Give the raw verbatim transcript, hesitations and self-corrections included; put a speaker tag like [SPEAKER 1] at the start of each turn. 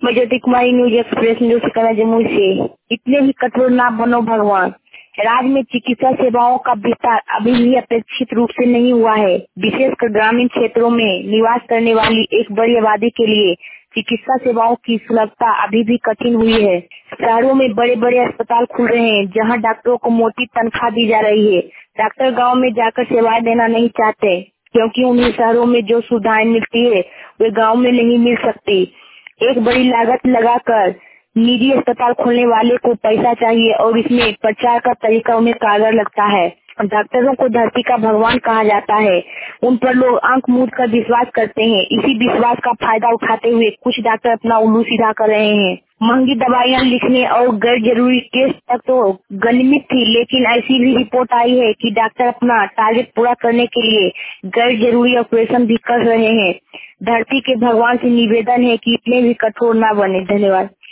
[SPEAKER 1] मैं Jyoti Kumari news express news Kannauj Jamui से। इतने भी कठोर ना बनो भगवान। राज्य में चिकित्सा सेवाओं का विस्तार अभी भी अपेक्षित रूप से नहीं हुआ है। विशेषकर ग्रामीण क्षेत्रों में निवास करने वाली एक बड़ी आबादी के लिए चिकित्सा सेवाओं की सुलभता अभी भी कठिन हुई है। शहरों में बड़े बड़े अस्पताल खुल रहे हैं, जहां डॉक्टरों को मोटी तनख्वाह दी जा रही है। डॉक्टर गाँव में जाकर सेवाएं देना नहीं चाहते, क्योंकि उन्हें शहरों में जो सुविधाएं मिलती है वे गाँव में नहीं मिल सकती। एक बड़ी लागत लगाकर निजी अस्पताल खोलने वाले को पैसा चाहिए और इसमें प्रचार का तरीका उन्हें कारगर लगता है। डॉक्टरों को धरती का भगवान कहा जाता है। उन पर लोग आंख मूंद कर विश्वास करते हैं। इसी विश्वास का फायदा उठाते हुए कुछ डॉक्टर अपना उल्लू सीधा कर रहे हैं। महंगी दवाइयां लिखने और गैर जरूरी टेस्ट तक तो गलमित थी, लेकिन ऐसी भी रिपोर्ट आई है कि डॉक्टर अपना टारगेट पूरा करने के लिए गैर जरूरी ऑपरेशन भी कर रहे हैं। धरती के भगवान से निवेदन है कि इतने भी कठोर ना बने। धन्यवाद।